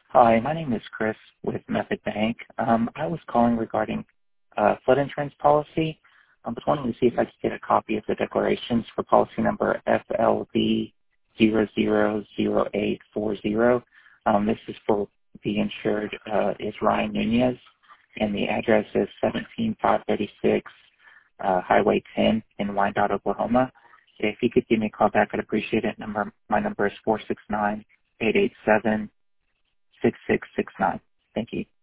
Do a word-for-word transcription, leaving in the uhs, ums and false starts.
Hi, my name is Chris with Method Bank. Um, I was calling regarding uh, flood insurance policy. I was wanting to see if I could get a copy of the declarations for policy number F L V zero zero zero eight four zero. Um, this is for the insured uh, is Ryan Nunez, and the address is seventeen five thirty-six uh, Highway ten in Wyandotte, Oklahoma. If you could give me a call back, I'd appreciate it. Number, my number is four six nine, eight eight seven, six six six nine. Thank you.